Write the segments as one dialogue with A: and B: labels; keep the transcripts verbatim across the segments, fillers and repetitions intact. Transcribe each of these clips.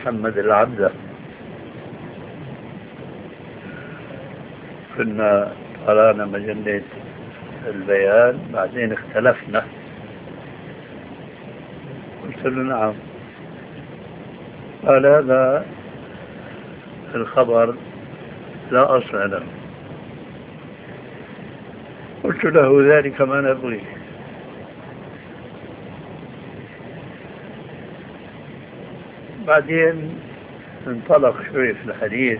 A: محمد العبدة. كنا قرانا مجلة البيان، بعدين اختلفنا. قلت له نعم. قال هذا الخبر لا أصل له. قلت له ذلك ما نبغي. بعدين انطلق شوي في الحديث،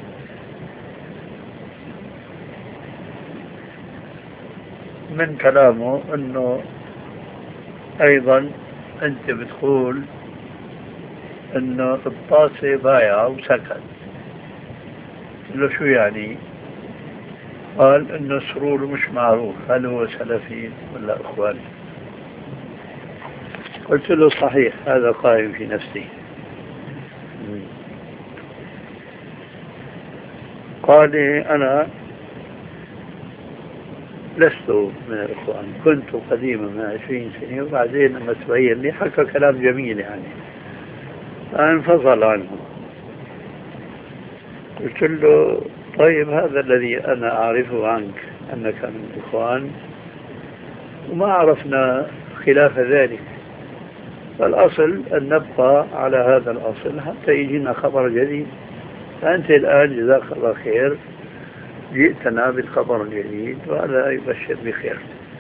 A: من كلامه انه ايضا انت بتقول انه الطاسة بايعة وسكت. قلت له شو يعني؟ قال انه سرور مش معروف، هل هو سلفي ولا اخواني؟ قلت له صحيح، هذا قائم في نفسي. قال انا لست من الإخوان، كنت قديما من عشرين سنة، وبعدين لما تبين لي حكى كلام جميل يعني، فانفصل عنه. قلت له طيب هذا الذي أنا أعرفه عنك أنك من الإخوان، وما عرفنا خلاف ذلك، فالأصل أن نبقى على هذا الأصل حتى يجينا خبر جديد. فأنت الآن جزاك الله خير جئتنا بالخبر الجديد، وهذا يبشر بخير.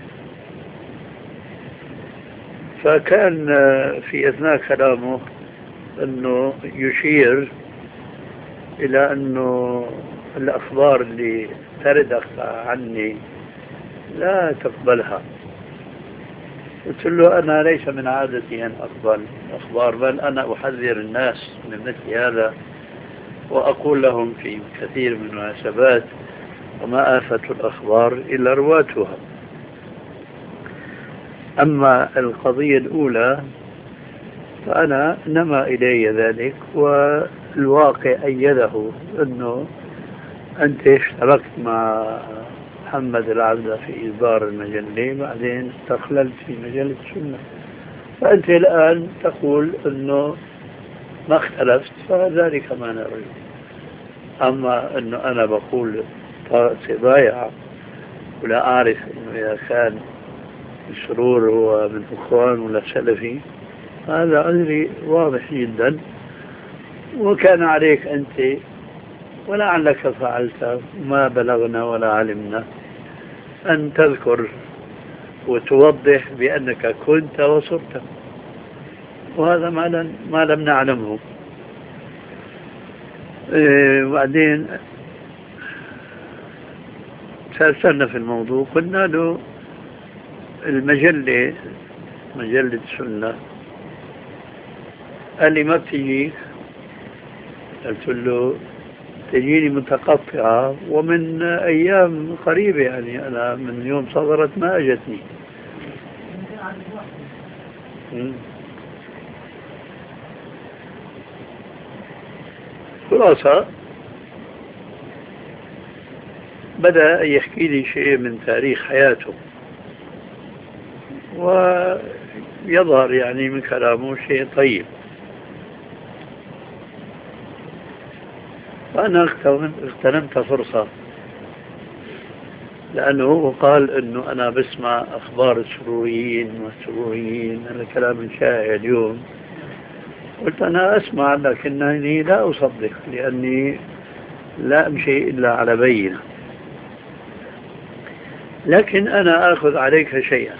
A: فكان في أثناء كلامه أنه يشير إلى أنه الأخبار اللي ترد عني لا تقبلها. قلت له أنا ليس من عادتي أن أقبل أخبار، بل أنا أحذر الناس من مثل هذا، وأقول لهم في كثير من المناسبات وما آفة الأخبار إلا رواتها. أما القضية الأولى فأنا نما إلي ذلك، والواقع أيده أنه أنت اشتركت مع محمد العبدة في إصدار المجلة، بعدين استقللت في مجلة السنة، فأنت الآن تقول أنه ما اختلفت، فذلك ما نريد. أما أنه أنا بقول ضايع ولا أعرف أنه إذا كان السرور هو من إخوان ولا سلفي، هذا أمري واضح جدا، وكان عليك أنت ولعلك فعلت ما بلغنا ولا علمنا أن تذكر وتوضح بأنك كنت وصرت، وهذا ما لم, ما لم نعلمه. إيه وبعدين سألنا في الموضوع، قلنا له المجلة مجلة السنة، قال لي ما بتجيك؟ قلت له تجيني متقطعة ومن أيام قريبة، يعني أنا من يوم صدرت ما أجتني. خلاصة بدأ يحكي لي شيء من تاريخ حياته، ويظهر يعني من كلامه شيء طيب. فأنا اغتنمت فرصة، لأنه قال أنه أنا بسمع أخبار السروريين والسروريين، هذا كلام شائع اليوم. قلت أنا أسمع لكنني لا أصدق، لأني لا أمشي إلا على بينة، لكن أنا أخذ عليك شيئا،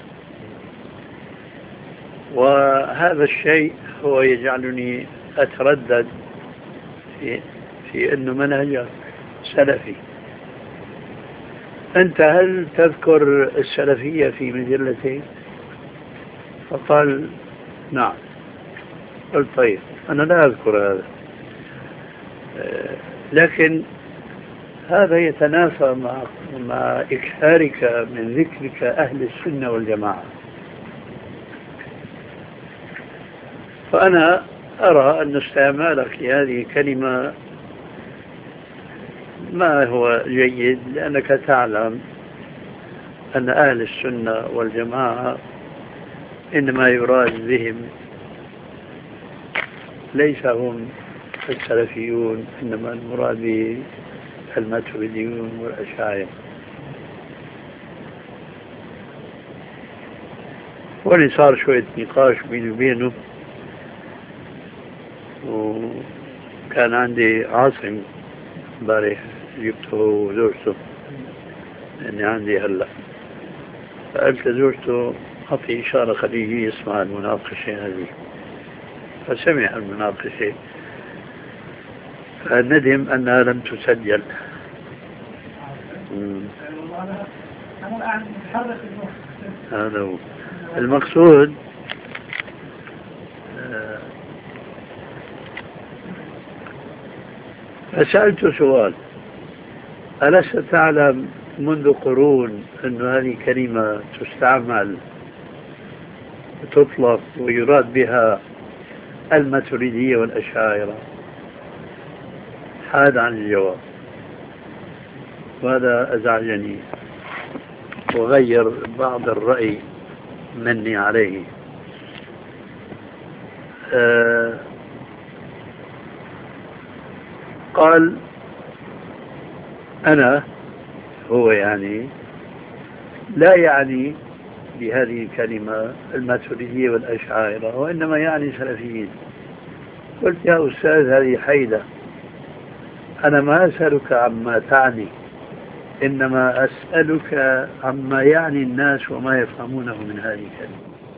A: وهذا الشيء هو يجعلني أتردد في, في أنه منهجك سلفي. أنت هل تذكر السلفية في مجلتين؟ فقال نعم. قلت طيب أنا لا أذكر هذا، لكن هذا يتنافى مع, مع إكثارك من ذكرك أهل السنة والجماعة. فأنا أرى أن استعمالك لهذه الكلمة ما هو جيد، لأنك تعلم أن أهل السنة والجماعة إنما يراد بهم ليس هم السلفيون، إنما المراد به الماتريديون والأشاعرة. واللي صار شوية نقاش بيني وبينه، وكان عندي عاصم امبارح جبته وزوجته، لأني عندي هلا، فقلت لزوجته أعطي إشارة خليه يسمع المناقشة هذه، فسمع المناقشة فندم أنها لم تسجل. هذا هو المقصود. فسألت سؤال: ألست تعلم منذ قرون أن هذه كلمة تستعمل تطلق ويراد بها الماتريدية والأشاعرة؟ حاد عن الجواب، وهذا أزعجني وغير بعض الرأي مني عليه. آه قال: أنا هو يعني لا يعني بهذه الكلمة الماتريدية والأشاعرة، وإنما يعني سلفيين. قلت: يا أستاذ، هذه حيلة، أنا ما أسألك عما تعني، إنما أسألك عما يعني الناس وما يفهمونه من هذه الكلمة.